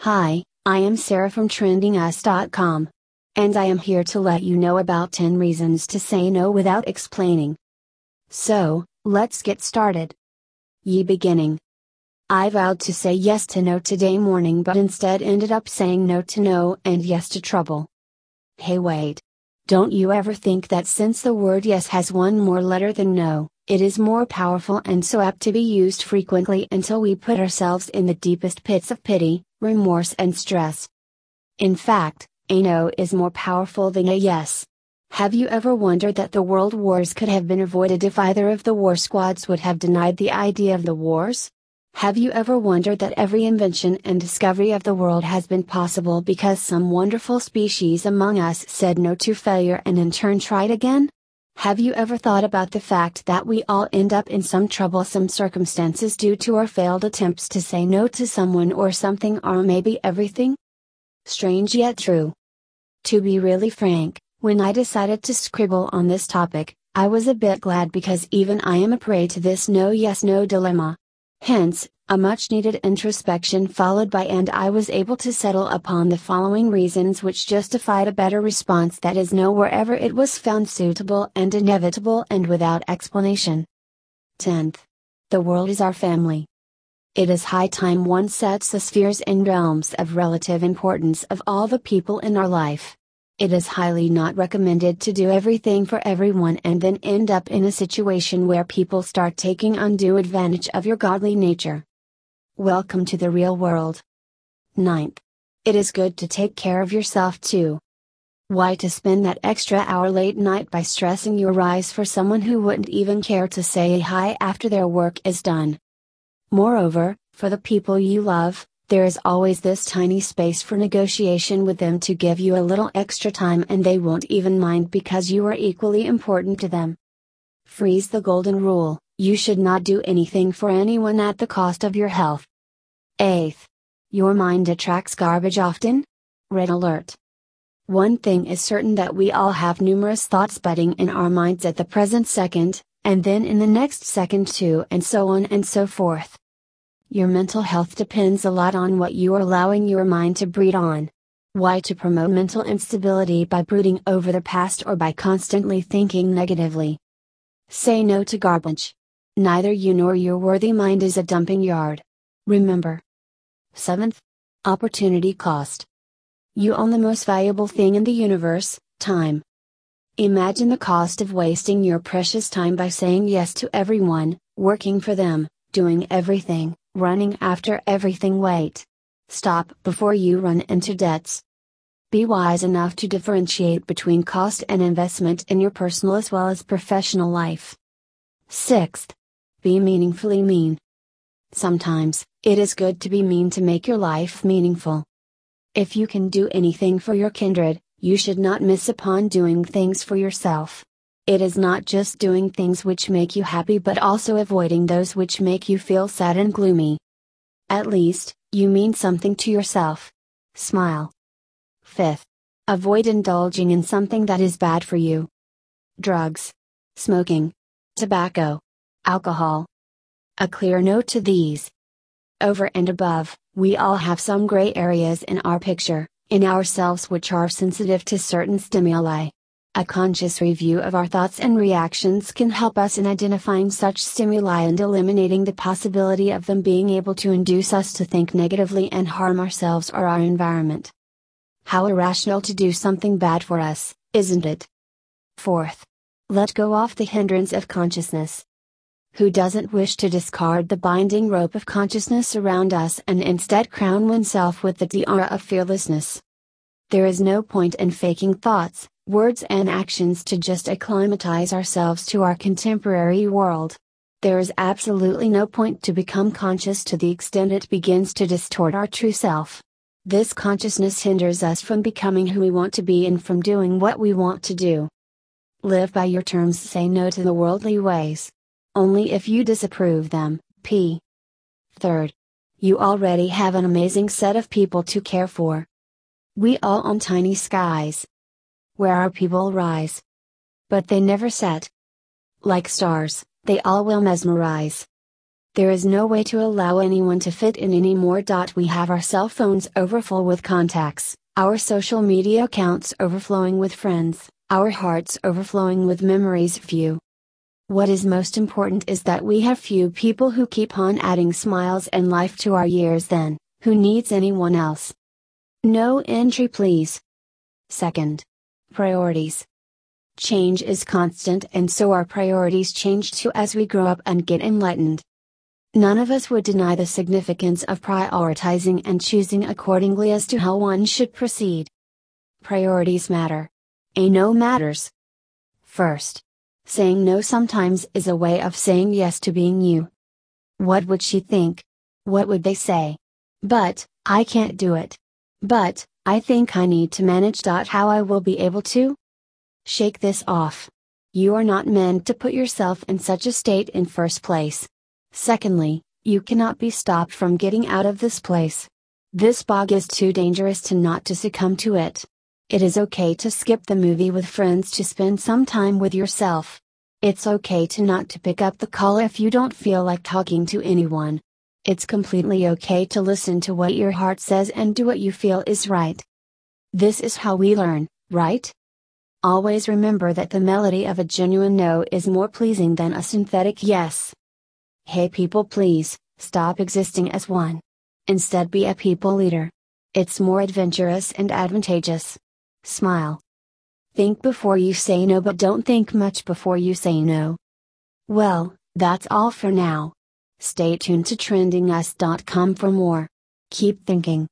Hi, I am Sarah from TrendingUs.com. And I am here to let you know about 10 reasons to say no without explaining. So, let's get started. Beginning. I vowed to say yes to no today morning but instead ended up saying no to no and yes to trouble. Hey wait. Don't you ever think that since the word yes has one more letter than no, it is more powerful and so apt to be used frequently until we put ourselves in the deepest pits of pity, remorse and stress. In fact, a no is more powerful than a yes. Have you ever wondered that the world wars could have been avoided if either of the war squads would have denied the idea of the wars? Have you ever wondered that every invention and discovery of the world has been possible because some wonderful species among us said no to failure and in turn tried again? Have you ever thought about the fact that we all end up in some troublesome circumstances due to our failed attempts to say no to someone or something or maybe everything? Strange yet true. To be really frank, when I decided to scribble on this topic, I was a bit glad because even I am a prey to this no yes no dilemma. Hence, a much needed introspection followed by and I was able to settle upon the following reasons which justified a better response that is no wherever it was found suitable and inevitable and without explanation. 10th. The world is our family. It is high time one sets the spheres and realms of relative importance of all the people in our life. It is highly not recommended to do everything for everyone and then end up in a situation where people start taking undue advantage of your godly nature. Welcome to the real world. 9th. It is good to take care of yourself too. Why to spend that extra hour late night by stressing your eyes for someone who wouldn't even care to say hi after their work is done? Moreover, for the people you love, there is always this tiny space for negotiation with them to give you a little extra time and they won't even mind because you are equally important to them. Freeze the golden rule, you should not do anything for anyone at the cost of your health. 8th. Your mind attracts garbage often? Red alert. One thing is certain that we all have numerous thoughts budding in our minds at the present second, and then in the next second too and so on and so forth. Your mental health depends a lot on what you are allowing your mind to breed on. Why to promote mental instability by brooding over the past or by constantly thinking negatively? Say no to garbage. Neither you nor your worthy mind is a dumping yard. Remember. 7th. Opportunity cost. You own the most valuable thing in the universe, time. Imagine the cost of wasting your precious time by saying yes to everyone, working for them, doing everything, running after everything. Wait. Stop before you run into debts. Be wise enough to differentiate between cost and investment in your personal as well as professional life. 6th. Be meaningfully mean. Sometimes, it is good to be mean to make your life meaningful. If you can do anything for your kindred, you should not miss upon doing things for yourself. It is not just doing things which make you happy but also avoiding those which make you feel sad and gloomy. At least, you mean something to yourself. Smile. 5th. Avoid indulging in something that is bad for you. Drugs. Smoking. Tobacco. Alcohol. A clear no to these. Over and above, we all have some gray areas in our picture, in ourselves which are sensitive to certain stimuli. A conscious review of our thoughts and reactions can help us in identifying such stimuli and eliminating the possibility of them being able to induce us to think negatively and harm ourselves or our environment. How irrational to do something bad for us, isn't it? 4th. Let go off the hindrance of consciousness. Who doesn't wish to discard the binding rope of consciousness around us and instead crown oneself with the tiara of fearlessness? There is no point in faking thoughts, words and actions to just acclimatize ourselves to our contemporary world. There is absolutely no point to become conscious to the extent it begins to distort our true self. This consciousness hinders us from becoming who we want to be and from doing what we want to do. Live by your terms. Say no to the worldly ways. Only if you disapprove them. 3rd. You already have an amazing set of people to care for. We all own tiny skies. Where our people rise. But they never set. Like stars, they all will mesmerize. There is no way to allow anyone to fit in anymore. We have our cell phones overfull with contacts, our social media accounts overflowing with friends, our hearts overflowing with memories few. What is most important is that we have few people who keep on adding smiles and life to our years. Then, who needs anyone else? No entry please. Second. Priorities. Change is constant, and so our priorities change too as we grow up and get enlightened. None of us would deny the significance of prioritizing and choosing accordingly as to how one should proceed. Priorities matter. A no matters. First. Saying no sometimes is a way of saying yes to being you. What would she think? What would they say? But, I can't do it. But, I think I need to manage. How I will be able to? Shake this off. You are not meant to put yourself in such a state in first place. Secondly, you cannot be stopped from getting out of this place. This bog is too dangerous to not to succumb to it. It is okay to skip the movie with friends to spend some time with yourself. It's okay to not to pick up the call if you don't feel like talking to anyone. It's completely okay to listen to what your heart says and do what you feel is right. This is how we learn, right? Always remember that the melody of a genuine no is more pleasing than a synthetic yes. Hey people, please, stop existing as one. Instead be a people leader. It's more adventurous and advantageous. Smile. Think before you say no, but don't think much before you say no. Well, that's all for now. Stay tuned to trendingus.com for more. Keep thinking.